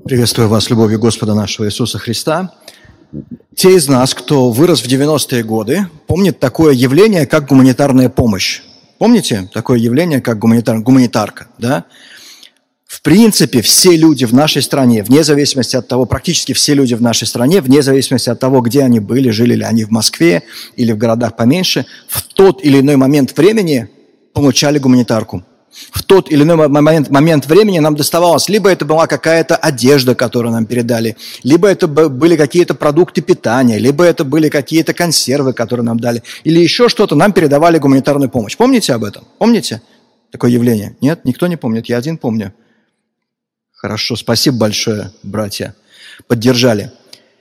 Приветствую вас любовью Господа нашего Иисуса Христа. Те из нас, кто вырос в 90-е годы, помнят такое явление, как гуманитарная помощь. Помните такое явление, как гуманитарка, да? В принципе, все люди в нашей стране, вне зависимости от того, практически все люди в нашей стране, вне зависимости от того, где они были, жили ли они в Москве или в городах поменьше, в тот или иной момент времени получали гуманитарку. В тот или иной момент времени нам доставалось, либо это была какая-то одежда, которую нам передали, либо это были какие-то продукты питания, либо это были какие-то консервы, которые нам дали, или еще что-то, нам передавали гуманитарную помощь. Помните об этом? Помните такое явление? Нет? Никто не помнит? Я один помню. Хорошо, спасибо большое, братья. Поддержали.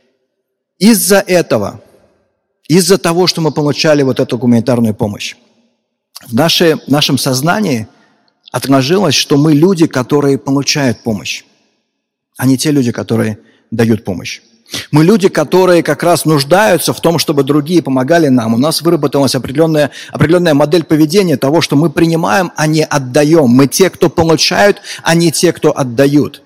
Из-за этого, из-за того, что мы получали вот эту гуманитарную помощь, в нашем сознании отложилось, что мы люди, которые получают помощь, а не те люди, которые дают помощь. Мы люди, которые как раз нуждаются в том, чтобы другие помогали нам. У нас выработалась определенная модель поведения того, что мы принимаем, а не отдаем. Мы те, кто получают, а не те, кто отдают.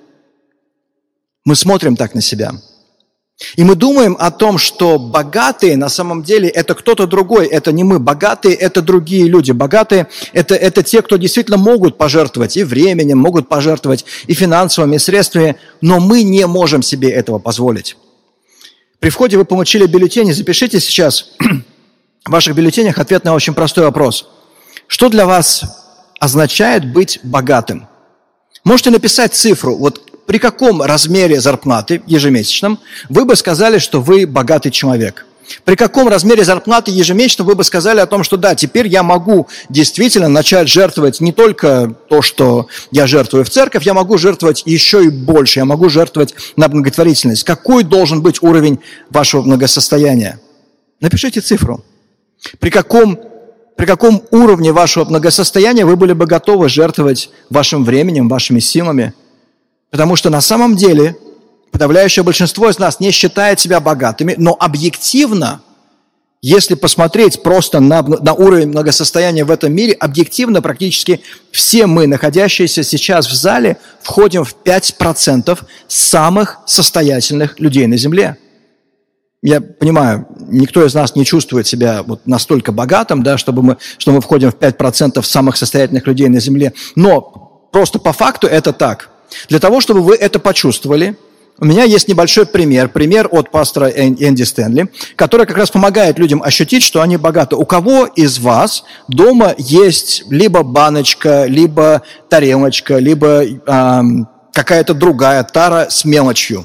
Мы смотрим так на себя. И мы думаем о том, что богатые на самом деле это кто-то другой, это не мы. Богатые – это другие люди. Богатые – это те, кто действительно могут пожертвовать и временем, могут пожертвовать и финансовыми средствами, но мы не можем себе этого позволить. При входе вы получили бюллетени, запишите сейчас в ваших бюллетенях ответ на очень простой вопрос. Что для вас означает быть богатым? Можете написать цифру, вот при каком размере зарплаты ежемесячном вы бы сказали, что вы богатый человек? При каком размере зарплаты ежемесячно вы бы сказали о том, что да, теперь я могу действительно начать жертвовать не только то, что я жертвую в церковь, я могу жертвовать еще и больше, я могу жертвовать на благотворительность. Какой должен быть уровень вашего благосостояния? Напишите цифру. При каком уровне вашего благосостояния вы были бы готовы жертвовать вашим временем, вашими силами? Потому что на самом деле подавляющее большинство из нас не считает себя богатыми, но объективно, если посмотреть просто на уровень благосостояния в этом мире, объективно практически все мы, находящиеся сейчас в зале, входим в 5% самых состоятельных людей на земле. Я понимаю, никто из нас не чувствует себя вот настолько богатым, да, что мы входим в 5% самых состоятельных людей на земле, но просто по факту это так. Для того, чтобы вы это почувствовали, у меня есть небольшой пример от пастора Энди Стэнли, который как раз помогает людям ощутить, что они богаты. У кого из вас дома есть либо баночка, либо тарелочка, либо какая-то другая тара с мелочью?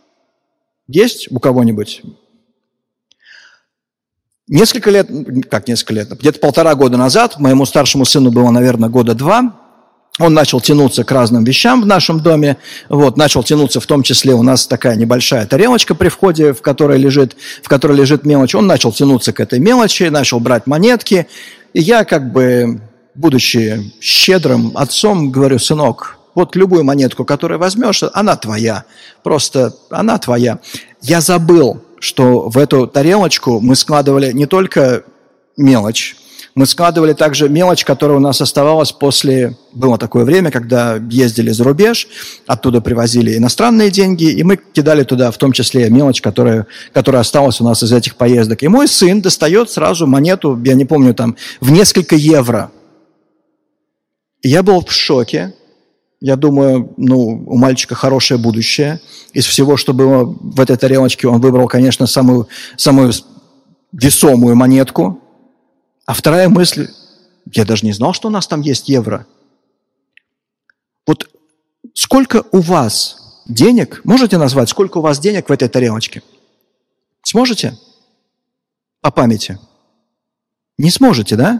Есть у кого-нибудь? Где-то 1,5 года назад, моему старшему сыну было, наверное, 2 года, он начал тянуться к разным вещам в нашем доме, начал тянуться в том числе, у нас такая небольшая тарелочка при входе, в которой лежит мелочь, он начал тянуться к этой мелочи, начал брать монетки, и я будучи щедрым отцом, говорю: сынок, вот любую монетку, которую возьмешь, она твоя, просто она твоя. Я забыл, что в эту тарелочку мы складывали не только мелочь, мы складывали также мелочь, которая у нас оставалась было такое время, когда ездили за рубеж, оттуда привозили иностранные деньги, и мы кидали туда в том числе мелочь, которая осталась у нас из этих поездок. И мой сын достает сразу монету, я не помню, в несколько евро. И я был в шоке. Я думаю, у мальчика хорошее будущее. Из всего, что было в этой тарелочке, он выбрал, конечно, самую весомую монетку. А вторая мысль, я даже не знал, что у нас там есть евро. Вот сколько у вас денег, можете назвать, сколько у вас денег в этой тарелочке? Сможете? По памяти. Не сможете, да?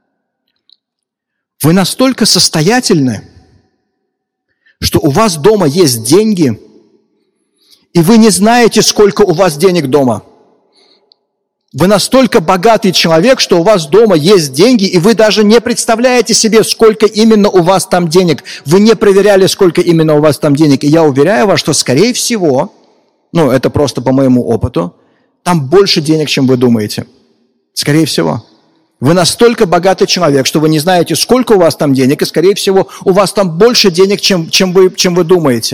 Вы настолько состоятельны, что у вас дома есть деньги, и вы не знаете, сколько у вас денег дома. Вы настолько богатый человек, что у вас дома есть деньги, и вы даже не представляете себе, сколько именно у вас там денег. Вы не проверяли, сколько именно у вас там денег. И я уверяю вас, что, скорее всего, это просто по моему опыту, там больше денег, чем вы думаете. Скорее всего. Вы настолько богатый человек, что вы не знаете, сколько у вас там денег, и, скорее всего, у вас там больше денег, чем вы думаете.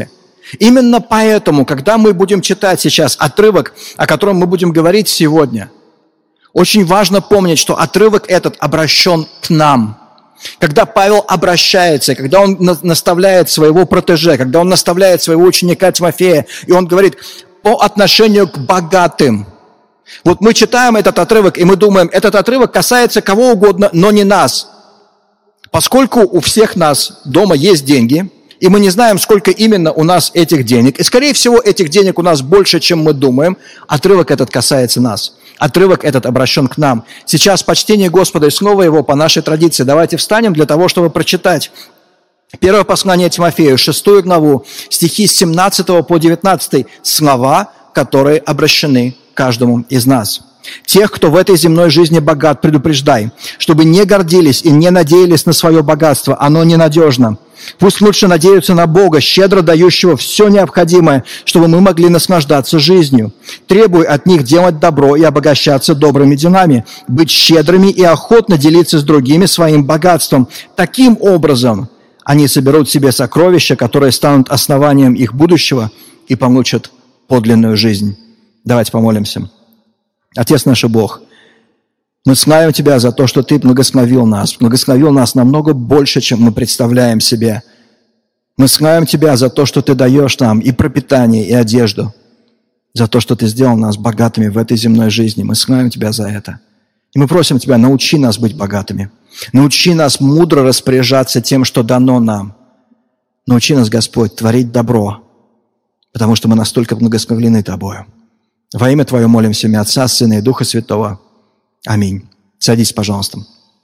Именно поэтому, когда мы будем читать сейчас отрывок, о котором мы будем говорить сегодня, очень важно помнить, что отрывок этот обращен к нам. Когда Павел обращается, когда он наставляет своего протеже, когда он наставляет своего ученика Тимофея, и он говорит по отношению к богатым. Вот мы читаем этот отрывок, и мы думаем, этот отрывок касается кого угодно, но не нас. Поскольку у всех нас дома есть деньги, и мы не знаем, сколько именно у нас этих денег, и, скорее всего, этих денег у нас больше, чем мы думаем, отрывок этот касается нас. Отрывок этот обращен к нам. Сейчас почтение Господа и снова его по нашей традиции. Давайте встанем для того, чтобы прочитать первое послание Тимофею, 6 главу, стихи с 17 по 19, слова, которые обращены каждому из нас. «Тех, кто в этой земной жизни богат, предупреждай, чтобы не гордились и не надеялись на свое богатство, оно ненадежно. Пусть лучше надеются на Бога, щедро дающего все необходимое, чтобы мы могли наслаждаться жизнью. Требуй от них делать добро и обогащаться добрыми делами, быть щедрыми и охотно делиться с другими своим богатством. Таким образом они соберут себе сокровища, которые станут основанием их будущего и получат подлинную жизнь». Давайте помолимся. Отец наш и Бог, мы славим Тебя за то, что Ты благословил нас намного больше, чем мы представляем себе. Мы славим Тебя за то, что Ты даешь нам и пропитание, и одежду, за то, что Ты сделал нас богатыми в этой земной жизни. Мы славим Тебя за это. И мы просим Тебя, научи нас быть богатыми. Научи нас мудро распоряжаться тем, что дано нам. Научи нас, Господь, творить добро, потому что мы настолько благословлены Тобою. Во имя Твое молимся, имя Отца, Сына и Духа Святого. Аминь. Садись, пожалуйста.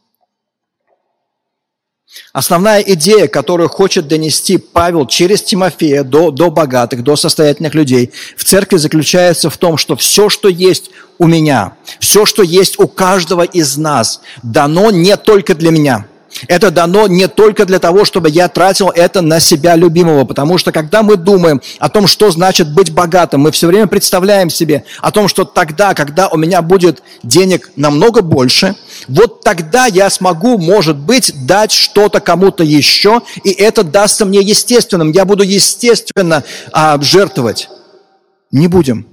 Основная идея, которую хочет донести Павел через Тимофея до богатых, до состоятельных людей в церкви, заключается в том, что все, что есть у меня, все, что есть у каждого из нас, дано не только для меня. Это дано не только для того, чтобы я тратил это на себя любимого, потому что когда мы думаем о том, что значит быть богатым, мы все время представляем себе о том, что тогда, когда у меня будет денег намного больше, вот тогда я смогу, может быть, дать что-то кому-то еще, и это дастся мне естественным, я буду естественно жертвовать. Не будем.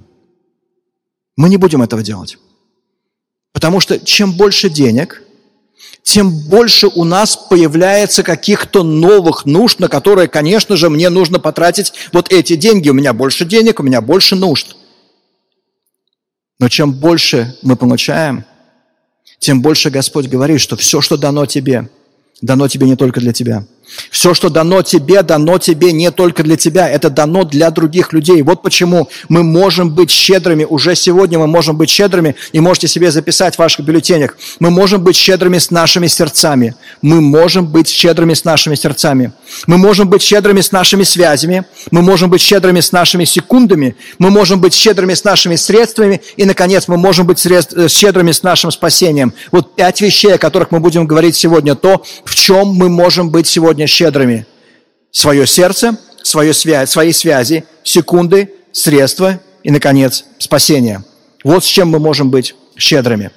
Мы не будем этого делать. Потому что чем больше денег, тем больше у нас появляется каких-то новых нужд, на которые, конечно же, мне нужно потратить вот эти деньги. У меня больше денег, у меня больше нужд. Но чем больше мы получаем, тем больше Господь говорит, что все, что дано тебе не только для тебя. Все, что дано тебе не только для тебя, это дано для других людей. Вот почему мы можем быть щедрыми. Уже сегодня мы можем быть щедрыми, и можете себе записать в ваших бюллетенях. Мы можем быть щедрыми с нашими сердцами. Мы можем быть щедрыми с нашими сердцами. Мы можем быть щедрыми с нашими связями. Мы можем быть щедрыми с нашими секундами. Мы можем быть щедрыми с нашими средствами. И, наконец, мы можем быть щедрыми с нашим спасением. Вот 5 вещей, о которых мы будем говорить сегодня. То, в чем мы можем быть сегодня щедрыми. Свое сердце, свои связи, секунды, средства и, наконец, спасение. Вот с чем мы можем быть щедрыми.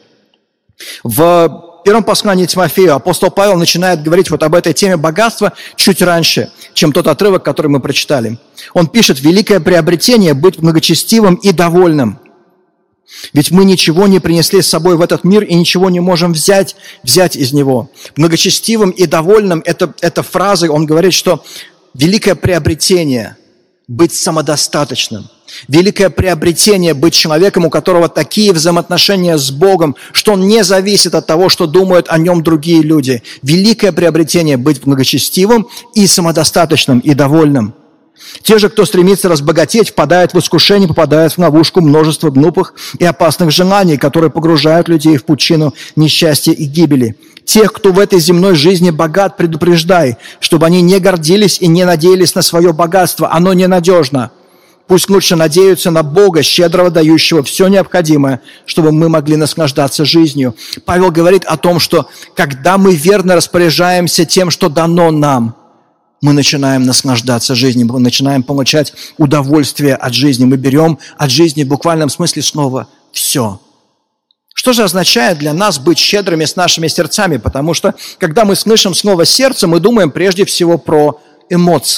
В первом послании Тимофею апостол Павел начинает говорить вот об этой теме богатства чуть раньше, чем тот отрывок, который мы прочитали. Он пишет: «Великое приобретение – быть благочестивым и довольным. Ведь мы ничего не принесли с собой в этот мир и ничего не можем взять из него». Благочестивым и довольным – это фраза, он говорит, что великое приобретение – быть самодостаточным. Великое приобретение – быть человеком, у которого такие взаимоотношения с Богом, что он не зависит от того, что думают о нем другие люди. Великое приобретение – быть благочестивым и самодостаточным, и довольным. Те же, кто стремится разбогатеть, впадают в искушение, попадают в ловушку множества глупых и опасных желаний, которые погружают людей в пучину несчастья и гибели. Тех, кто в этой земной жизни богат, предупреждай, чтобы они не гордились и не надеялись на свое богатство. Оно ненадежно. Пусть лучше надеются на Бога, щедрого дающего все необходимое, чтобы мы могли наслаждаться жизнью. Павел говорит о том, что когда мы верно распоряжаемся тем, что дано нам, мы начинаем наслаждаться жизнью, мы начинаем получать удовольствие от жизни. Мы берем от жизни в буквальном смысле снова все. Что же означает для нас быть щедрыми с нашими сердцами? Потому что, когда мы слышим слово «сердце», мы думаем прежде всего про эмоции,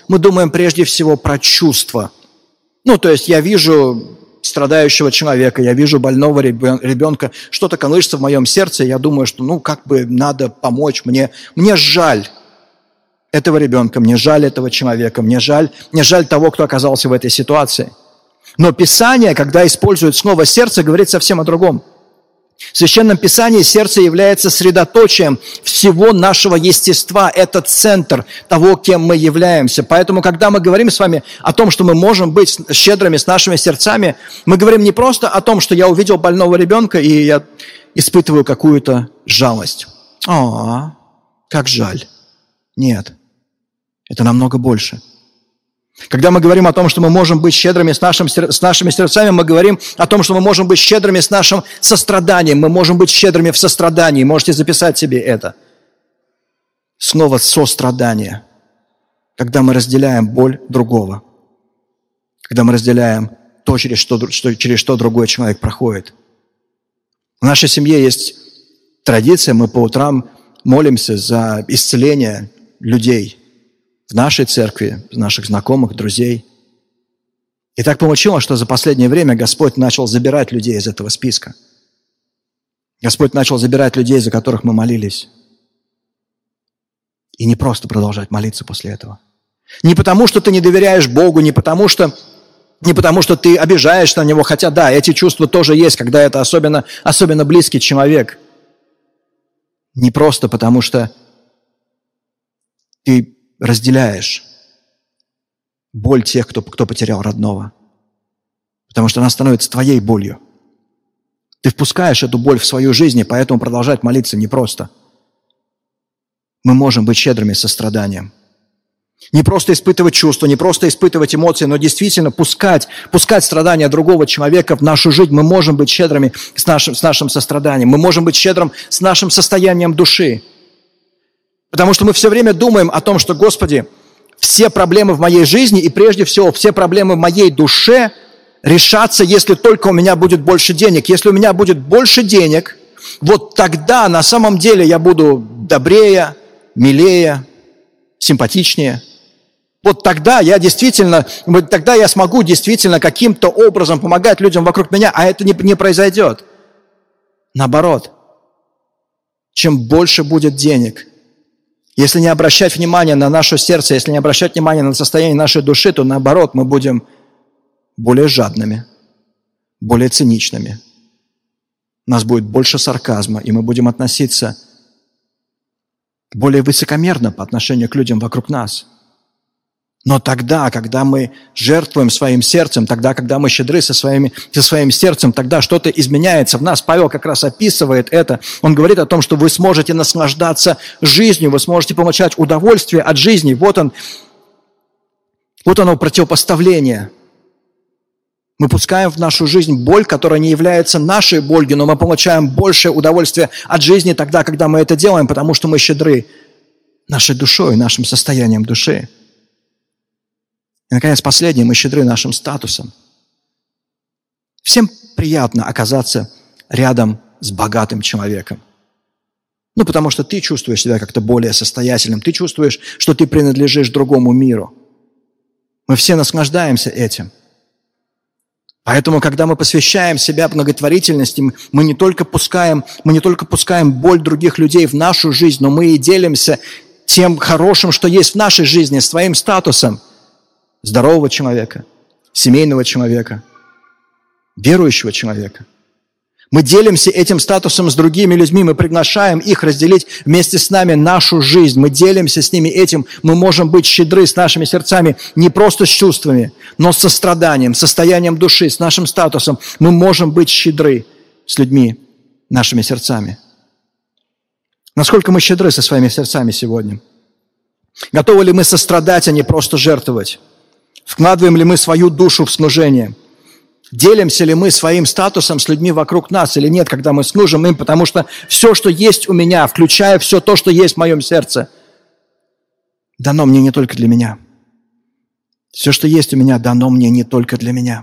мы думаем прежде всего про чувства. То есть я вижу страдающего человека, я вижу больного ребенка, что-то колышется в моем сердце, я думаю, что надо помочь мне. Мне жаль этого ребенка, мне жаль этого человека, мне жаль того, кто оказался в этой ситуации. Но Писание, когда использует слово «сердце», говорит совсем о другом. В Священном Писании сердце является средоточием всего нашего естества. Это центр того, кем мы являемся. Поэтому, когда мы говорим с вами о том, что мы можем быть щедрыми с нашими сердцами, мы говорим не просто о том, что я увидел больного ребенка, и я испытываю какую-то жалость. Как жаль. Нет, это намного больше. Когда мы говорим о том, что мы можем быть щедрыми с нашими сердцами, мы говорим о том, что мы можем быть щедрыми с нашим состраданием. Мы можем быть щедрыми в сострадании. Можете записать себе это. Снова сострадание. Когда мы разделяем боль другого. Когда мы разделяем то, через что другой человек проходит. В нашей семье есть традиция, мы по утрам молимся за исцеление людей в нашей церкви, наших знакомых, друзей. И так получилось, что за последнее время Господь начал забирать людей из этого списка. Господь начал забирать людей, за которых мы молились. И не просто продолжать молиться после этого. Не потому, что ты не доверяешь Богу, не потому, что ты обижаешься на Него, хотя да, эти чувства тоже есть, когда это особенно близкий человек. Не просто потому, что ты разделяешь боль тех, кто потерял родного. Потому что она становится твоей болью. Ты впускаешь эту боль в свою жизнь, и поэтому продолжать молиться непросто. Мы можем быть щедрыми состраданием. Не просто испытывать чувства, не просто испытывать эмоции, но действительно пускать страдания другого человека в нашу жизнь. Мы можем быть щедрыми с нашим состраданием. Мы можем быть щедрым с нашим состоянием души. Потому что мы все время думаем о том, что, Господи, все проблемы в моей жизни и прежде всего все проблемы в моей душе решатся, если только у меня будет больше денег. Если у меня будет больше денег, вот тогда на самом деле я буду добрее, милее, симпатичнее. Вот тогда я смогу действительно каким-то образом помогать людям вокруг меня, а это не произойдет. Наоборот, чем больше будет денег, если не обращать внимания на наше сердце, если не обращать внимания на состояние нашей души, то наоборот, мы будем более жадными, более циничными. У нас будет больше сарказма, и мы будем относиться более высокомерно по отношению к людям вокруг нас. Но тогда, когда мы жертвуем своим сердцем, тогда, когда мы щедры со своим сердцем, тогда что-то изменяется в нас. Павел как раз описывает это. Он говорит о том, что вы сможете наслаждаться жизнью, вы сможете получать удовольствие от жизни. Вот оно противопоставление. Мы пускаем в нашу жизнь боль, которая не является нашей болью, но мы получаем большее удовольствие от жизни тогда, когда мы это делаем, потому что мы щедры нашей душой, нашим состоянием души. И, наконец, последнее, мы щедры нашим статусом. Всем приятно оказаться рядом с богатым человеком. Потому что ты чувствуешь себя как-то более состоятельным, ты чувствуешь, что ты принадлежишь другому миру. Мы все наслаждаемся этим. Поэтому, когда мы посвящаем себя благотворительности, мы не только пускаем боль других людей в нашу жизнь, но мы и делимся тем хорошим, что есть в нашей жизни, своим статусом здорового человека, семейного человека, верующего человека. Мы делимся этим статусом с другими людьми, мы приглашаем их разделить вместе с нами нашу жизнь, мы делимся с ними этим, мы можем быть щедры с нашими сердцами, не просто с чувствами, но с состраданием, состоянием души, с нашим статусом. Мы можем быть щедры с людьми, нашими сердцами. Насколько мы щедры со своими сердцами сегодня? Готовы ли мы сострадать, а не просто жертвовать? Вкладываем ли мы свою душу в служение? Делимся ли мы своим статусом с людьми вокруг нас или нет, когда мы служим им, потому что все, что есть у меня, включая все то, что есть в моем сердце, дано мне не только для меня. Все, что есть у меня, дано мне не только для меня.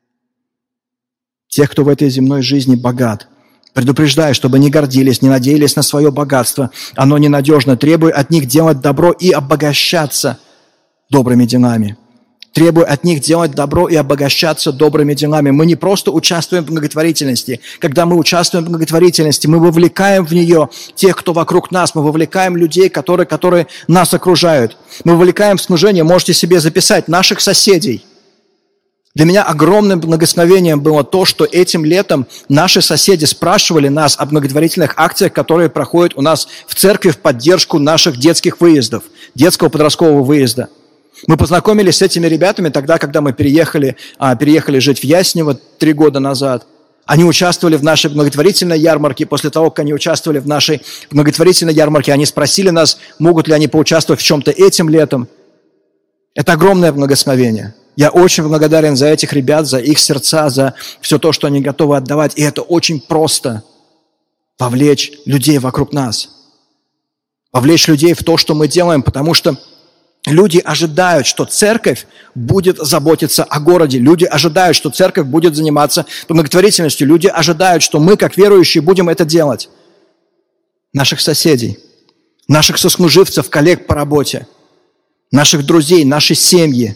Тех, кто в этой земной жизни богат, предупреждаю, чтобы не гордились, не надеялись на свое богатство. Оно ненадежно, требуя от них делать добро и обогащаться. добрыми делами. Требуя от них делать добро и обогащаться добрыми делами. Мы не просто участвуем в благотворительности. Когда мы участвуем в благотворительности, мы вовлекаем в нее тех, кто вокруг нас. Мы вовлекаем людей, которые нас окружают. Мы вовлекаем в служение, можете себе записать, наших соседей. Для меня огромным благословением было то, что этим летом наши соседи спрашивали нас о благотворительных акциях, которые проходят у нас в церкви в поддержку наших детских выездов, детского подросткового выезда. Мы познакомились с этими ребятами тогда, когда мы переехали жить в Яснево 3 года назад. Они участвовали в нашей благотворительной ярмарке. После того, как они участвовали в нашей благотворительной ярмарке, они спросили нас, могут ли они поучаствовать в чем-то этим летом. Это огромное благословение. Я очень благодарен за этих ребят, за их сердца, за все то, что они готовы отдавать. И это очень просто вовлечь людей вокруг нас. Вовлечь людей в то, что мы делаем, потому что люди ожидают, что церковь будет заботиться о городе. Люди ожидают, что церковь будет заниматься благотворительностью. Люди ожидают, что мы, как верующие, будем это делать. Наших соседей, наших сослуживцев, коллег по работе, наших друзей, наши семьи.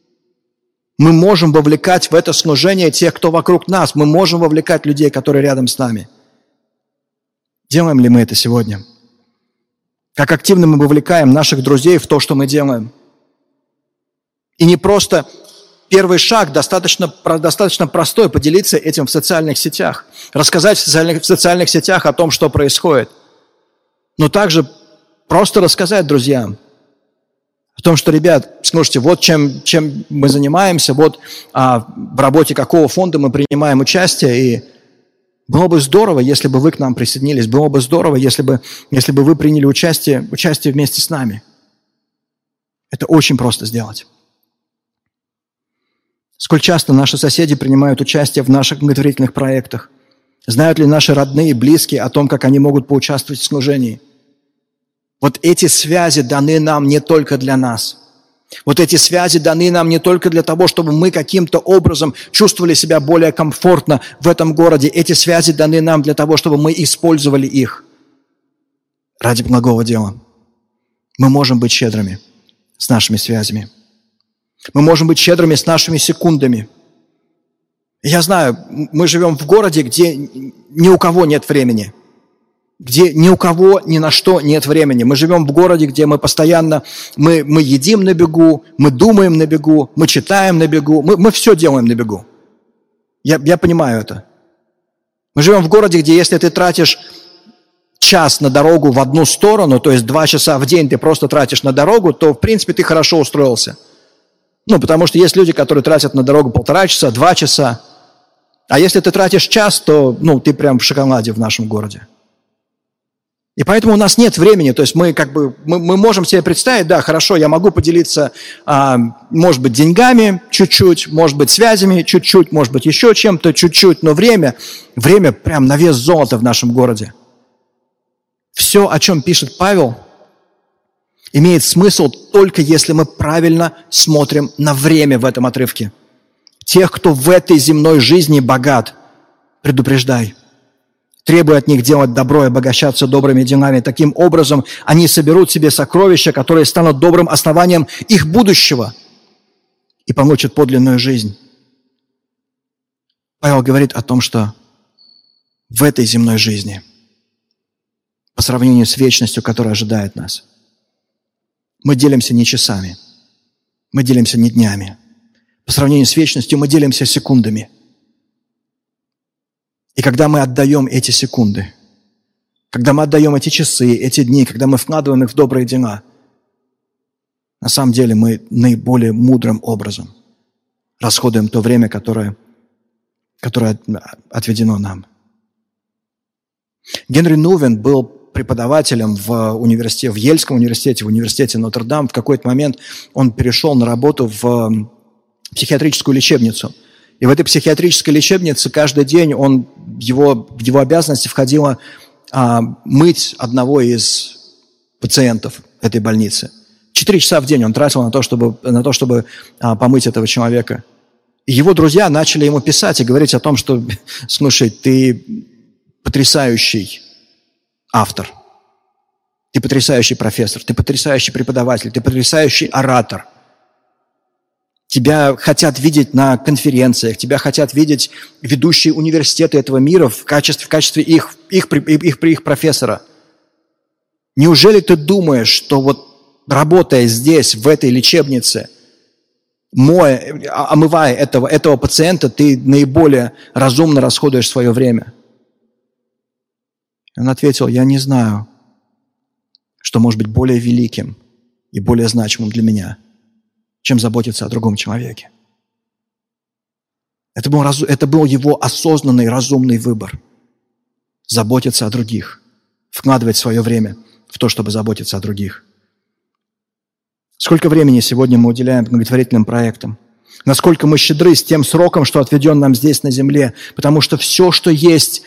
Мы можем вовлекать в это служение тех, кто вокруг нас. Мы можем вовлекать людей, которые рядом с нами. Делаем ли мы это сегодня? Как активно мы вовлекаем наших друзей в то, что мы делаем. И не просто первый шаг, достаточно простой, поделиться этим в социальных сетях, рассказать в социальных сетях о том, что происходит. Но также просто рассказать друзьям о том, что, ребят, слушайте, вот чем мы занимаемся, вот в работе какого фонда мы принимаем участие, и было бы здорово, если бы вы к нам присоединились. Было бы здорово, если бы вы приняли участие вместе с нами. Это очень просто сделать. Сколь часто наши соседи принимают участие в наших благотворительных проектах? Знают ли наши родные и близкие о том, как они могут поучаствовать в служении? Вот эти связи даны нам не только для нас. Вот эти связи даны нам не только для того, чтобы мы каким-то образом чувствовали себя более комфортно в этом городе. Эти связи даны нам для того, чтобы мы использовали их ради благого дела. Мы можем быть щедрыми с нашими связями. Мы можем быть щедрыми с нашими секундами. Я знаю, мы живем в городе, где ни у кого нет времени. Где ни у кого ни на что нет времени. Мы живем в городе, где мы постоянно, мы едим на бегу, мы думаем на бегу, мы читаем на бегу, мы все делаем на бегу. Я понимаю это. Мы живем в городе, где если ты тратишь час на дорогу в одну сторону, то есть 2 часа в день ты просто тратишь на дорогу, то, в принципе, ты хорошо устроился. Потому что есть люди, которые тратят на дорогу 1,5 часа, 2 часа. А если ты тратишь час, то, ты прям в шоколаде в нашем городе. И поэтому у нас нет времени, то есть мы можем себе представить, да, хорошо, я могу поделиться, может быть, деньгами чуть-чуть, может быть, связями чуть-чуть, может быть, еще чем-то чуть-чуть, но время прям на вес золота в нашем городе. Все, о чем пишет Павел, имеет смысл только если мы правильно смотрим на время в этом отрывке. Тех, кто в этой земной жизни богат, предупреждай. Требуя от них делать добро и обогащаться добрыми делами. Таким образом, они соберут себе сокровища, которые станут добрым основанием их будущего и получат подлинную жизнь. Павел говорит о том, что в этой земной жизни, по сравнению с вечностью, которая ожидает нас, мы делимся не часами, мы делимся не днями. По сравнению с вечностью мы делимся секундами. И когда мы отдаем эти секунды, когда мы отдаем эти часы, эти дни, когда мы вкладываем их в добрые дела, на самом деле мы наиболее мудрым образом расходуем то время, которое отведено нам. Генри Нувен был преподавателем в Ельском университете, в университете Нотр-Дам. В какой-то момент он перешел на работу в психиатрическую лечебницу. И в этой психиатрической лечебнице каждый день в его обязанности входило мыть одного из пациентов этой больницы. 4 часа в день он тратил на то, чтобы помыть этого человека. И его друзья начали ему писать и говорить о том, что, слушай, ты потрясающий автор, ты потрясающий профессор, ты потрясающий преподаватель, ты потрясающий оратор. Тебя хотят видеть на конференциях, тебя хотят видеть ведущие университеты этого мира в качестве их профессора. Неужели ты думаешь, что вот работая здесь, в этой лечебнице, омывая этого пациента, ты наиболее разумно расходуешь свое время? Он ответил: я не знаю, что может быть более великим и более значимым для меня, чем заботиться о другом человеке. Это был его осознанный, разумный выбор. Заботиться о других, вкладывать свое время в то, чтобы заботиться о других. Сколько времени сегодня мы уделяем благотворительным проектам? Насколько мы щедры с тем сроком, что отведен нам здесь на земле? Потому что все, что есть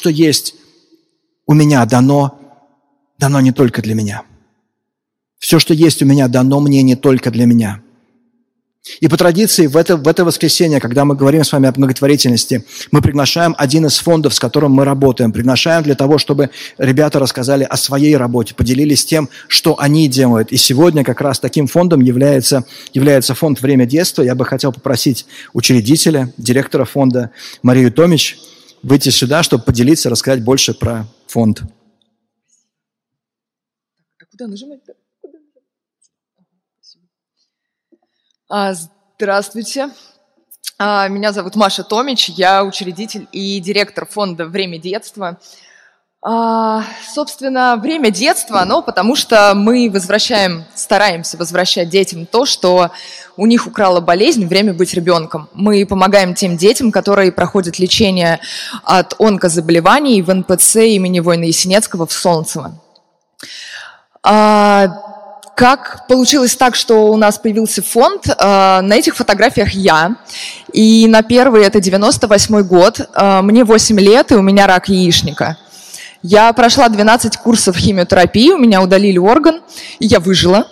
у меня дано не только для меня. Все, что есть у меня, дано мне не только для меня. И по традиции в это воскресенье, когда мы говорим с вами о благотворительности, мы приглашаем один из фондов, с которым мы работаем. Приглашаем для того, чтобы ребята рассказали о своей работе, поделились тем, что они делают. И сегодня как раз таким фондом является фонд «Время детства». Я бы хотел попросить учредителя, директора фонда Марию Томич выйти сюда, чтобы поделиться, рассказать больше про фонд. Куда нажимать? Здравствуйте. Меня зовут Маша Томич, я учредитель и директор фонда «Время детства». Собственно, «Время детства», потому что мы стараемся возвращать детям то, что у них украла болезнь «Время быть ребенком». Мы помогаем тем детям, которые проходят лечение от онкозаболеваний в НПЦ имени Война Ясенецкого в Солнцево. Как получилось так, что у нас появился фонд? На этих фотографиях я. И на первый, это 98-й год, мне 8 лет, и у меня рак яичника. Я прошла 12 курсов химиотерапии, у меня удалили орган, и я выжила.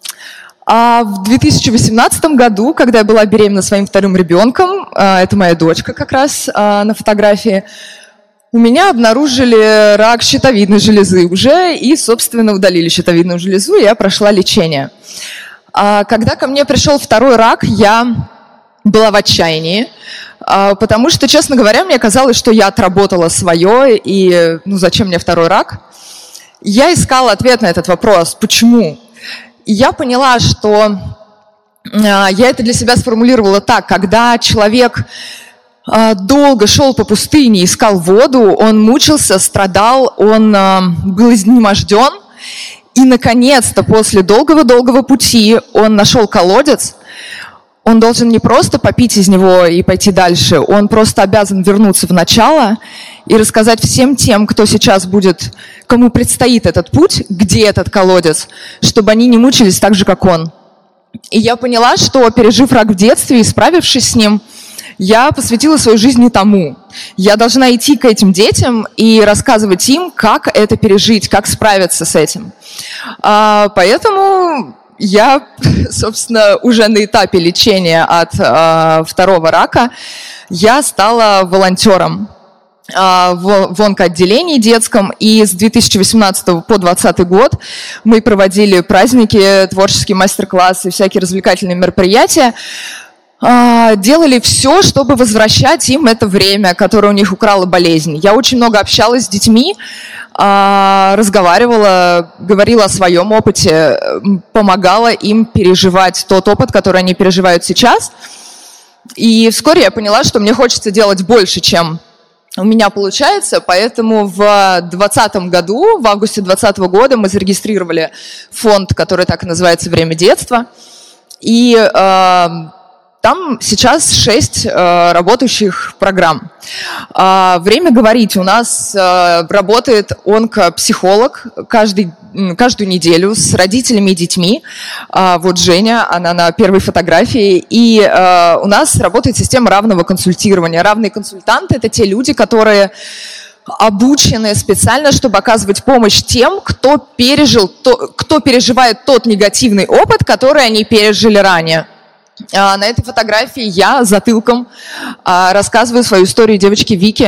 А в 2018 году, когда я была беременна своим вторым ребенком, это моя дочка как раз на фотографии, у меня обнаружили рак щитовидной железы уже и, собственно, удалили щитовидную железу, и я прошла лечение. Когда ко мне пришел второй рак, я была в отчаянии, потому что, честно говоря, мне казалось, что я отработала свое, и зачем мне второй рак? Я искала ответ на этот вопрос, почему? И я поняла, что я это для себя сформулировала так: когда человек долго шел по пустыне, искал воду, он мучился, страдал, он был изнеможден. И, наконец-то, после долгого-долгого пути он нашел колодец. Он должен не просто попить из него и пойти дальше, он просто обязан вернуться в начало и рассказать всем тем, кто сейчас будет, кому предстоит этот путь, где этот колодец, чтобы они не мучились так же, как он. И я поняла, что, пережив рак в детстве и справившись с ним, я посвятила свою жизнь не тому. Я должна идти к этим детям и рассказывать им, как это пережить, как справиться с этим. Поэтому я, собственно, уже на этапе лечения от второго рака, я стала волонтером в онкоотделении детском, и с 2018 по 2020 год мы проводили праздники, творческие мастер-классы, всякие развлекательные мероприятия, делали все, чтобы возвращать им это время, которое у них украла болезнь. Я очень много общалась с детьми, разговаривала, говорила о своем опыте, помогала им переживать тот опыт, который они переживают сейчас. И вскоре я поняла, что мне хочется делать больше, чем у меня получается, поэтому в 2020 году, в августе 2020 года мы зарегистрировали фонд, который так и называется «Время детства». И там сейчас 6 работающих программ. «Время говорить» у нас работает онкопсихолог каждую неделю с родителями и детьми. Вот Женя, она на первой фотографии. И у нас работает система равного консультирования. Равные консультанты – это те люди, которые обучены специально, чтобы оказывать помощь тем, кто переживает тот негативный опыт, который они пережили ранее. На этой фотографии я затылком рассказываю свою историю девочки Вики.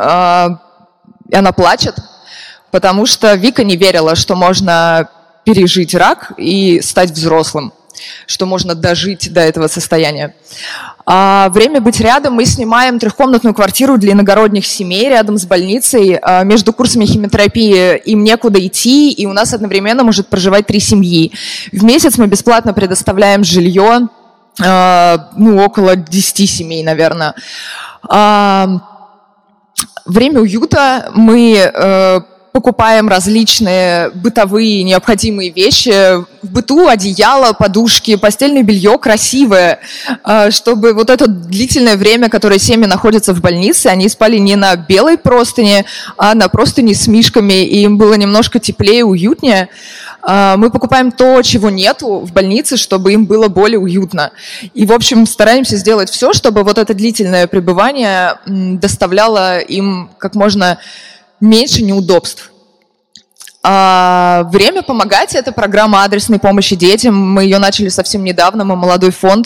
И она плачет, потому что Вика не верила, что можно пережить рак и стать взрослым. что можно дожить до этого состояния. Время быть рядом. Мы снимаем трехкомнатную квартиру для иногородних семей рядом с больницей. Между курсами химиотерапии им некуда идти, и у нас одновременно может проживать 3 семьи. В месяц мы бесплатно предоставляем жилье, около 10 семей, наверное. Время уюта. Мы покупаем различные бытовые необходимые вещи. В быту одеяло, подушки, постельное белье красивое, чтобы вот это длительное время, которое семьи находятся в больнице, они спали не на белой простыне, а на простыне с мишками, и им было немножко теплее, уютнее. Мы покупаем то, чего нету в больнице, чтобы им было более уютно. И, в общем, стараемся сделать все, чтобы вот это длительное пребывание доставляло им как можно меньше неудобств. Время помогать – это программа адресной помощи детям. Мы ее начали совсем недавно, мы молодой фонд.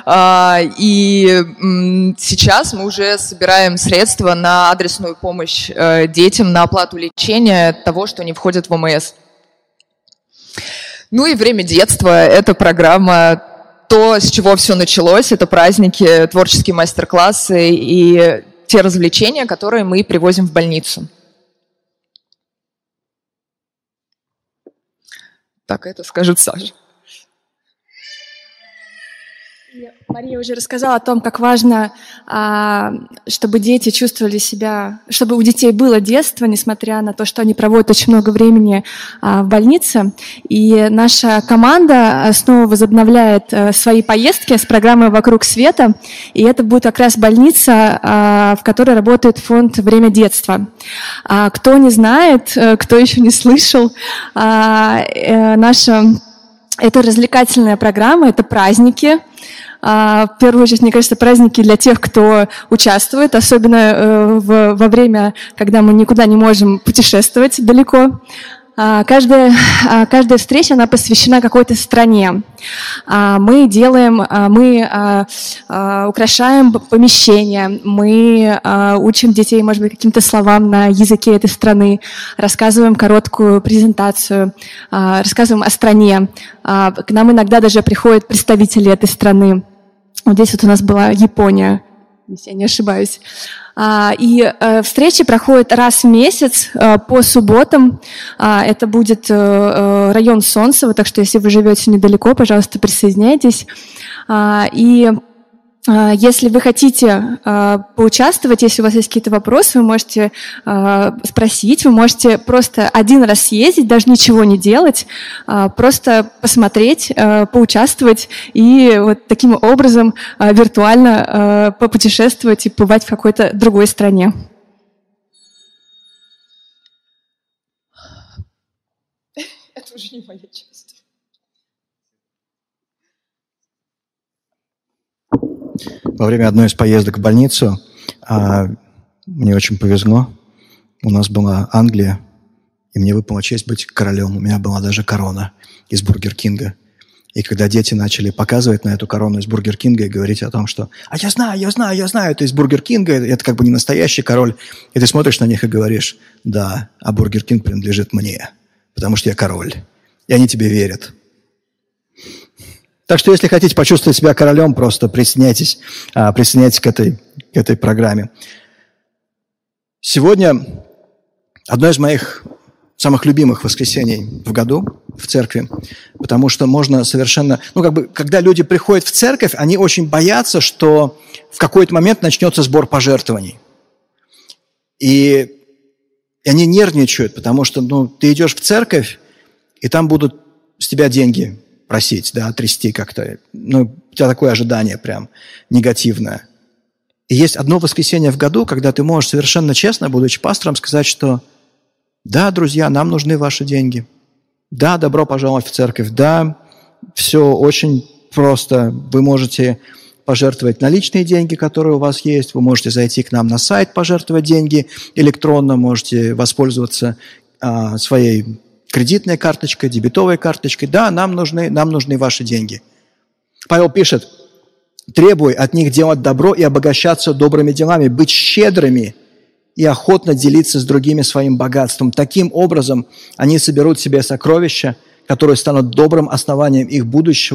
И сейчас мы уже собираем средства на адресную помощь детям, на оплату лечения того, что не входит в ОМС. Ну и время детства – это программа, то, с чего все началось. Это праздники, творческие мастер-классы и те развлечения, которые мы привозим в больницу. Так, это скажет Саша. Мария уже рассказала о том, как важно, чтобы дети чувствовали себя, чтобы у детей было детство, несмотря на то, что они проводят очень много времени в больнице. И наша команда снова возобновляет свои поездки с программой «Вокруг света». И это будет как раз больница, в которой работает фонд «Время детства». Кто не знает, кто еще не слышал, это развлекательная программа, это праздники. В первую очередь, мне кажется, праздники для тех, кто участвует, особенно во время, когда мы никуда не можем путешествовать далеко. Каждая встреча, она посвящена какой-то стране. Мы украшаем помещения, мы учим детей, может быть, каким-то словам на языке этой страны, рассказываем короткую презентацию, рассказываем о стране. К нам иногда даже приходят представители этой страны. Вот здесь вот у нас была Япония, если я не ошибаюсь. И встречи проходят раз в месяц по субботам. Это будет район Солнцево, так что если вы живете недалеко, пожалуйста, присоединяйтесь. И если вы хотите поучаствовать, если у вас есть какие-то вопросы, вы можете спросить, вы можете просто один раз съездить, даже ничего не делать, просто посмотреть, поучаствовать и вот таким образом виртуально попутешествовать и побывать в какой-то другой стране. Это уже не моя часть. Во время одной из поездок в больницу мне очень повезло. У нас была Англия, и мне выпала честь быть королем. У меня была даже корона из Бургер Кинга. И когда дети начали показывать на эту корону из Бургер Кинга и говорить о том, что я знаю, это из Бургер Кинга, это как бы не настоящий король. И ты смотришь на них и говоришь, да, а Бургер Кинг принадлежит мне, потому что я король. И они тебе верят. Так что, если хотите почувствовать себя королем, просто присоединяйтесь к этой программе. Сегодня одно из моих самых любимых воскресений в году в церкви, потому что можно совершенно... когда люди приходят в церковь, они очень боятся, что в какой-то момент начнется сбор пожертвований. И они нервничают, потому что ты идешь в церковь, и там будут с тебя деньги просить, да, трясти как-то. У тебя такое ожидание прям негативное. И есть одно воскресенье в году, когда ты можешь совершенно честно, будучи пастором, сказать, что да, друзья, нам нужны ваши деньги. Да, добро пожаловать в церковь. Да, все очень просто. Вы можете пожертвовать наличные деньги, которые у вас есть. Вы можете зайти к нам на сайт, пожертвовать деньги электронно. Можете воспользоваться своей кредитной карточкой, дебетовой карточкой. Да, нам нужны ваши деньги. Павел пишет, требуй от них делать добро и обогащаться добрыми делами, быть щедрыми и охотно делиться с другими своим богатством. Таким образом, они соберут себе сокровища, которые станут добрым основанием их будущего,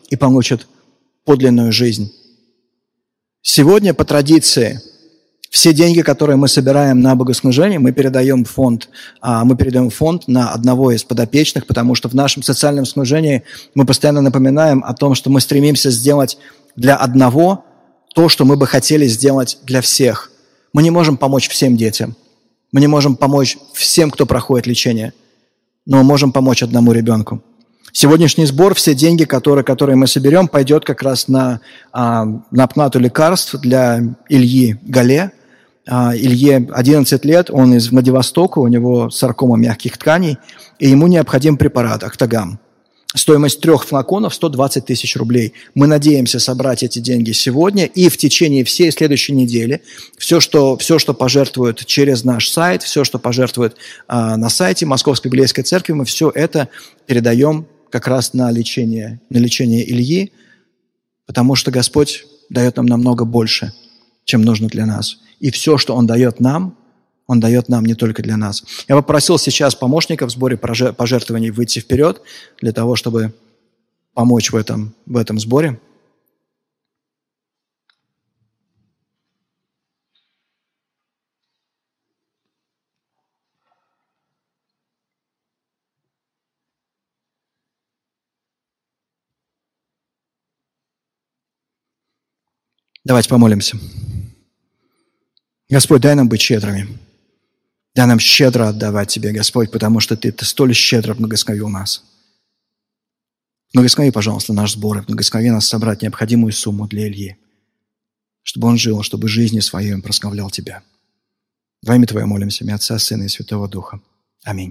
и получат подлинную жизнь. Сегодня по традиции все деньги, которые мы собираем на богослужение, мы передаем в фонд на одного из подопечных, потому что в нашем социальном служении мы постоянно напоминаем о том, что мы стремимся сделать для одного то, что мы бы хотели сделать для всех. Мы не можем помочь всем детям, мы не можем помочь всем, кто проходит лечение, но мы можем помочь одному ребенку. Сегодняшний сбор, все деньги, которые мы соберем, пойдет как раз на оплату лекарств для Ильи Гале. Илье 11 лет, он из Владивостока, у него саркома мягких тканей, и ему необходим препарат Актагам. Стоимость 3 флаконов 120 тысяч рублей. Мы надеемся собрать эти деньги сегодня и в течение всей следующей недели. Все, что пожертвуют через наш сайт, все, что пожертвуют на сайте Московской Библейской Церкви, мы все это передаем как раз на лечение Ильи, потому что Господь дает нам намного больше, чем нужно для нас. И все, что Он дает нам не только для нас. Я попросил сейчас помощников в сборе пожертвований выйти вперед для того, чтобы помочь в этом сборе. Давайте помолимся. Господь, дай нам быть щедрыми. Дай нам щедро отдавать Тебе, Господь, потому что Ты столь щедро благословил нас. Благослови, пожалуйста, наш сбор, и благослови нас собрать необходимую сумму для Ильи, чтобы он жил, чтобы жизнью своей он прославлял Тебя. Во имя Твое молимся, имя Отца, Сына и Святого Духа. Аминь.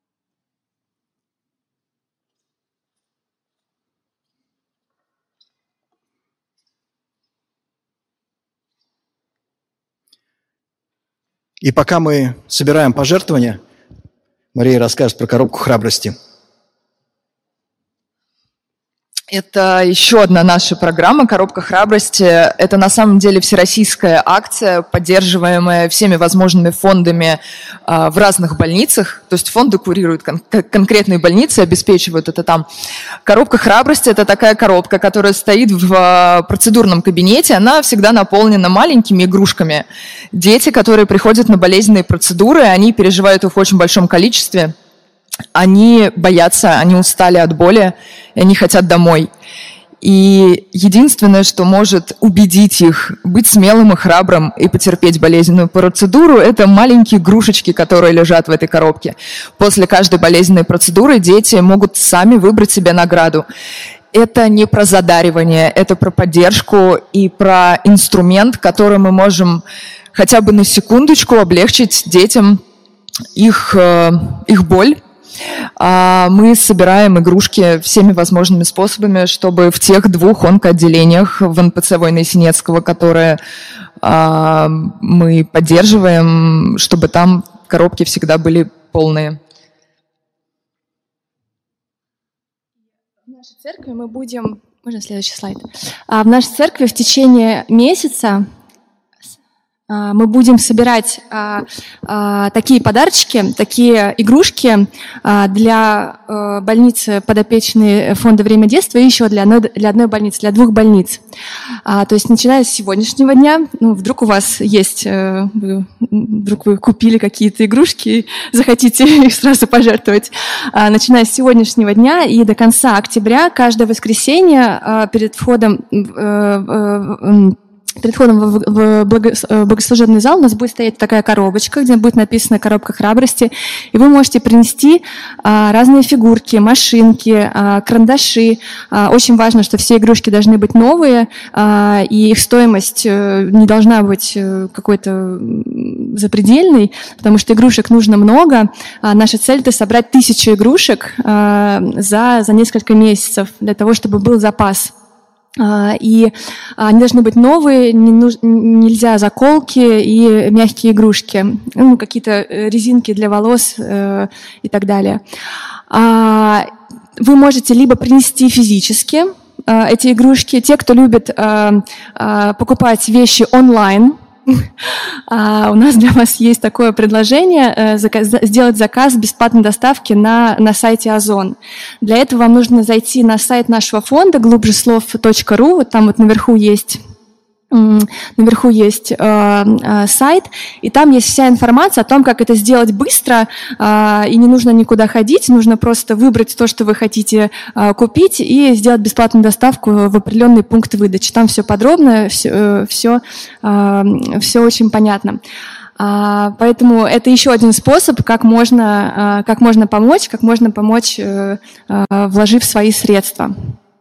И пока мы собираем пожертвования, Мария расскажет про коробку храбрости. Это еще одна наша программа «Коробка храбрости». Это на самом деле всероссийская акция, поддерживаемая всеми возможными фондами в разных больницах. То есть фонды курируют конкретные больницы, обеспечивают это там. «Коробка храбрости» – это такая коробка, которая стоит в процедурном кабинете. Она всегда наполнена маленькими игрушками. Дети, которые приходят на болезненные процедуры, они переживают их в очень большом количестве. Они боятся, они устали от боли, и они хотят домой. И единственное, что может убедить их быть смелым и храбрым и потерпеть болезненную процедуру, это маленькие игрушечки, которые лежат в этой коробке. После каждой болезненной процедуры дети могут сами выбрать себе награду. Это не про задаривание, это про поддержку и про инструмент, которым мы можем хотя бы на секундочку облегчить детям их боль. Мы собираем игрушки всеми возможными способами, чтобы в тех 2 онкоотделениях в НПЦ Войны-Синецкого, которые мы поддерживаем, чтобы там коробки всегда были полные. В нашей церкви мы будем... Можно следующий слайд? В нашей церкви в течение месяца мы будем собирать такие подарочки, такие игрушки для больницы подопечной фонда «Время детства» и еще для одной больницы, для 2 больниц. То есть начиная с сегодняшнего дня, вдруг у вас есть, вдруг вы купили какие-то игрушки, захотите их сразу пожертвовать, начиная с сегодняшнего дня и до конца октября, каждое воскресенье перед входом в богослужебный зал у нас будет стоять такая коробочка, где будет написано «Коробка храбрости», и вы можете принести разные фигурки, машинки, карандаши. Очень важно, что все игрушки должны быть новые, и их стоимость не должна быть какой-то запредельной, потому что игрушек нужно много. Наша цель – это собрать 1000 игрушек за несколько месяцев, для того, чтобы был запас. И они должны быть новые, нельзя заколки и мягкие игрушки, какие-то резинки для волос и так далее. Вы можете либо принести физически эти игрушки. Те, кто любит покупать вещи онлайн, У нас для вас есть такое предложение сделать заказ бесплатной доставки на сайте Озон. Для этого вам нужно зайти на сайт нашего фонда глубжеслов.ру. Вот там вот наверху есть сайт, и там есть вся информация о том, как это сделать быстро, и не нужно никуда ходить, нужно просто выбрать то, что вы хотите купить, и сделать бесплатную доставку в определенный пункт выдачи. Там все подробно, все очень понятно. Поэтому это еще один способ, как можно помочь, вложив свои средства.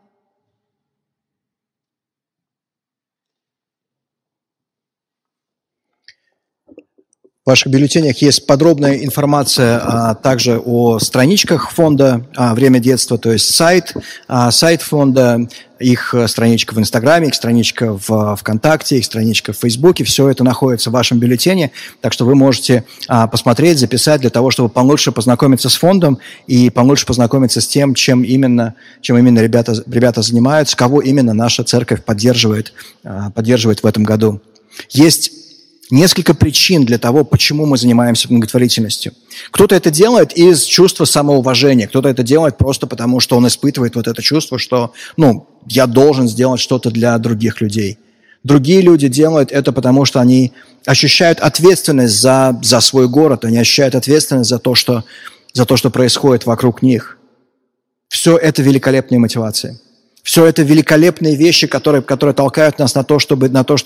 В ваших бюллетенях есть подробная информация также о страничках фонда «Время детства», то есть сайт фонда, их страничка в Инстаграме, их страничка в ВКонтакте, их страничка в Фейсбуке. Все это находится в вашем бюллетене, так что вы можете посмотреть, записать для того, чтобы получше познакомиться с фондом и получше познакомиться с тем, чем именно ребята занимаются, кого именно наша церковь поддерживает в этом году. Есть несколько причин для того, почему мы занимаемся благотворительностью. Кто-то это делает из чувства самоуважения, кто-то это делает просто потому, что он испытывает вот это чувство, что, я должен сделать что-то для других людей. Другие люди делают это потому, что они ощущают ответственность за свой город, они ощущают ответственность за то, что происходит вокруг них. Все это великолепные мотивации. Все это великолепные вещи, которые толкают нас на то, чтобы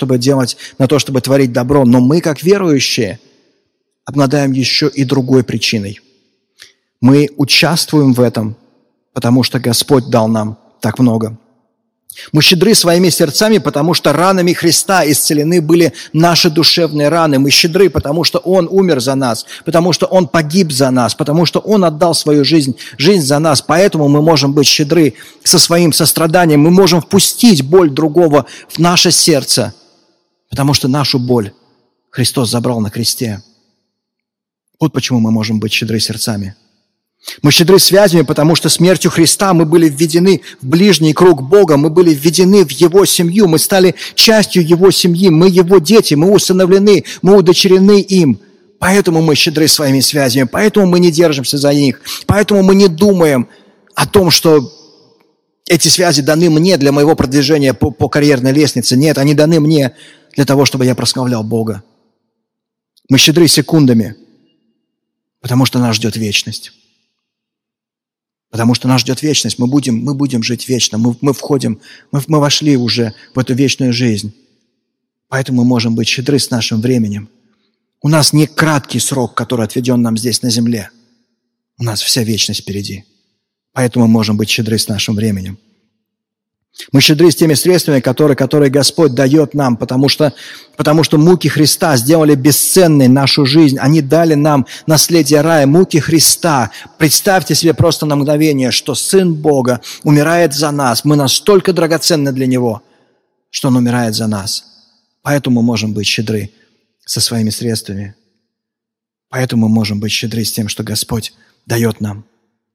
творить добро. Но мы, как верующие, обладаем еще и другой причиной. Мы участвуем в этом, потому что Господь дал нам так много. Мы щедры своими сердцами, потому что ранами Христа исцелены были наши душевные раны. Мы щедры, потому что Он умер за нас, потому что Он погиб за нас, потому что Он отдал свою жизнь за нас. Поэтому мы можем быть щедры со своим состраданием. Мы можем впустить боль другого в наше сердце, потому что нашу боль Христос забрал на кресте. Вот почему мы можем быть щедры сердцами. Мы щедры связями, потому что смертью Христа мы были введены в ближний круг Бога, мы были введены в Его семью, мы стали частью Его семьи, мы Его дети, мы усыновлены, мы удочерены им. Поэтому мы щедры своими связями, поэтому мы не держимся за них, поэтому мы не думаем о том, что эти связи даны мне для моего продвижения по карьерной лестнице. Нет, они даны мне для того, чтобы я прославлял Бога. Мы щедры секундами, потому что нас ждет вечность. Потому что нас ждет вечность, мы будем жить вечно, мы вошли уже в эту вечную жизнь. Поэтому мы можем быть щедры с нашим временем. У нас не краткий срок, который отведен нам здесь на земле. У нас вся вечность впереди. Поэтому мы можем быть щедры с нашим временем. Мы щедры с теми средствами, которые Господь дает нам, потому что муки Христа сделали бесценной нашу жизнь. Они дали нам наследие рая, муки Христа. Представьте себе просто на мгновение, что Сын Бога умирает за нас. Мы настолько драгоценны для Него, что Он умирает за нас. Поэтому мы можем быть щедры со своими средствами. Поэтому мы можем быть щедры с тем, что Господь дает нам.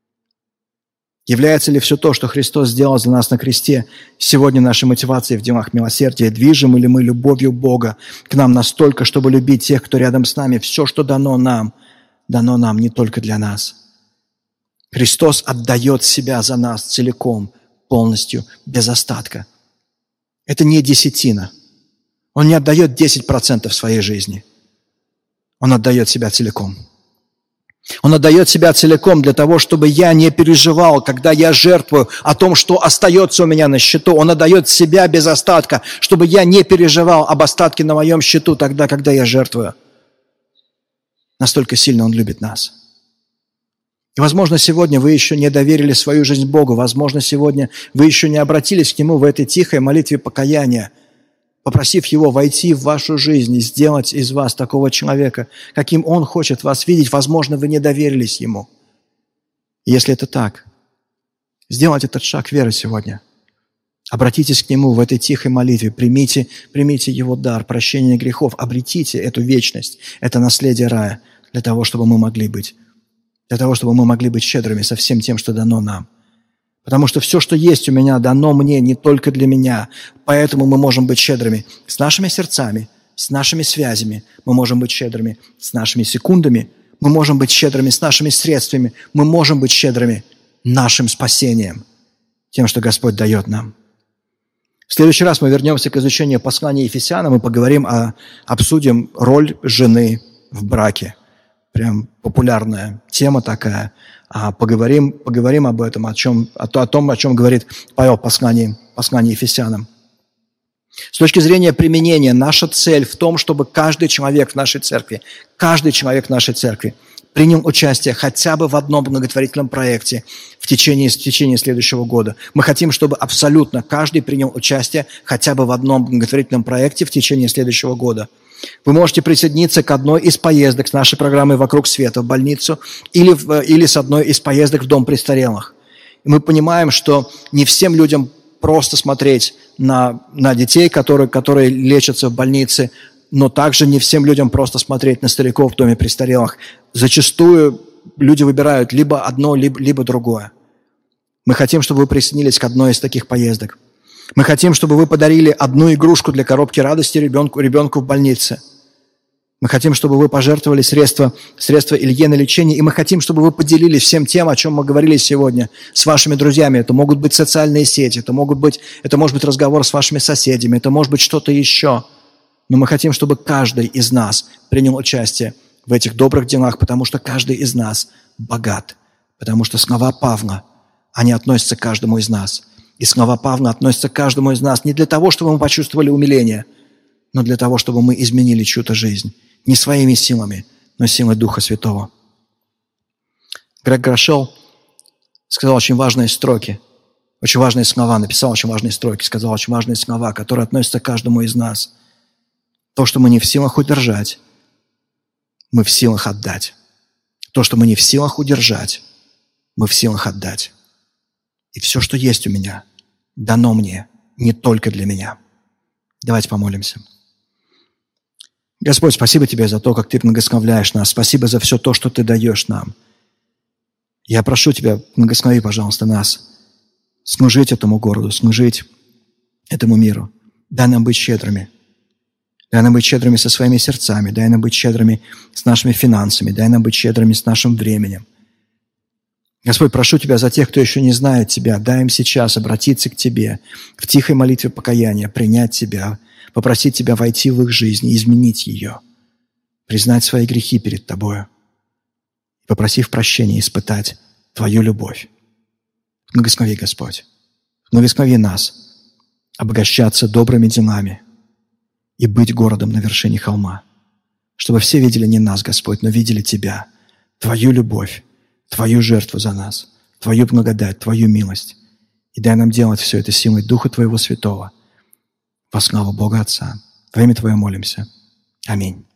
Является ли все то, что Христос сделал за нас на кресте, сегодня нашей мотивацией в делах милосердия? Движим ли мы любовью Бога к нам настолько, чтобы любить тех, кто рядом с нами? Все, что дано нам не только для нас. Христос отдает себя за нас целиком, полностью, без остатка. Это не десятина. Он не отдает 10% своей жизни. Он отдает себя целиком. Он отдает себя целиком для того, чтобы я не переживал, когда я жертвую, о том, что остается у меня на счету. Он отдает себя без остатка, чтобы я не переживал об остатке на моем счету тогда, когда я жертвую. Настолько сильно Он любит нас. И, возможно, сегодня вы еще не доверили свою жизнь Богу. Возможно, сегодня вы еще не обратились к Нему в этой тихой молитве покаяния, попросив Его войти в вашу жизнь и сделать из вас такого человека, каким Он хочет вас видеть. Возможно, вы не доверились Ему. И если это так, сделайте этот шаг веры сегодня. Обратитесь к Нему в этой тихой молитве, примите Его дар, прощение грехов, обретите эту вечность, это наследие рая, для того, чтобы мы могли быть щедрыми со всем тем, что дано нам. Потому что все, что есть у меня, дано мне не только для меня. Поэтому мы можем быть щедрыми с нашими сердцами, с нашими связями, мы можем быть щедрыми с нашими секундами, мы можем быть щедрыми с нашими средствами, мы можем быть щедрыми нашим спасением, тем, что Господь дает нам. В следующий раз мы вернемся к изучению послания Ефесянам и обсудим роль жены в браке. Прям популярная тема такая. Поговорим об этом, о том, о чем говорит Павел в послании Ефесянам. С точки зрения применения, наша цель в том, чтобы каждый человек в нашей церкви принял участие хотя бы в одном благотворительном проекте в течение следующего года. Мы хотим, чтобы абсолютно каждый принял участие хотя бы в одном благотворительном проекте в течение следующего года. Вы можете присоединиться к одной из поездок с нашей программой «Вокруг света» в больницу или с одной из поездок в дом престарелых. И мы понимаем, что не всем людям просто смотреть на детей, которые лечатся в больнице, но также не всем людям просто смотреть на стариков в доме престарелых. Зачастую люди выбирают либо одно, либо другое. Мы хотим, чтобы вы присоединились к одной из таких поездок. Мы хотим, чтобы вы подарили одну игрушку для коробки радости ребенку в больнице. Мы хотим, чтобы вы пожертвовали средства Илье на лечение, и мы хотим, чтобы вы поделились всем тем, о чем мы говорили сегодня, с вашими друзьями. Это могут быть социальные сети, это может быть разговор с вашими соседями, это может быть что-то еще. Но мы хотим, чтобы каждый из нас принял участие в этих добрых делах, потому что каждый из нас богат, потому что слова Павла, они относятся к каждому из нас. И слова Павла относятся к каждому из нас не для того, чтобы мы почувствовали умиление, но для того, чтобы мы изменили чью-то жизнь. Не своими силами, но силой Духа Святого. Грег Грошел сказал очень важные строки, очень важные слова, написал очень важные строки, сказал очень важные слова, которые относятся к каждому из нас. То, что мы не в силах удержать, мы в силах отдать. То, что мы не в силах удержать, мы в силах отдать. И все, что есть у меня, дано мне не только для меня. Давайте помолимся. Господь, спасибо Тебе за то, как Ты благословляешь нас. Спасибо за все то, что Ты даешь нам. Я прошу Тебя, благослови, пожалуйста, нас служить этому городу, служить этому миру. Дай нам быть щедрыми. Дай нам быть щедрыми со своими сердцами. Дай нам быть щедрыми с нашими финансами. Дай нам быть щедрыми с нашим временем. Господь, прошу Тебя за тех, кто еще не знает Тебя. Дай им сейчас обратиться к Тебе в тихой молитве покаяния, принять Тебя, попросить Тебя войти в их жизнь и изменить ее, признать свои грехи перед Тобою, попросив прощения, испытать Твою любовь. Благослови, Господь, благослови нас обогащаться добрыми делами и быть городом на вершине холма, чтобы все видели не нас, Господь, но видели Тебя, Твою любовь, Твою жертву за нас, Твою благодать, Твою милость. И дай нам делать все это силой Духа Твоего Святого. Во славу Бога Отца. Во имя Твое молимся. Аминь.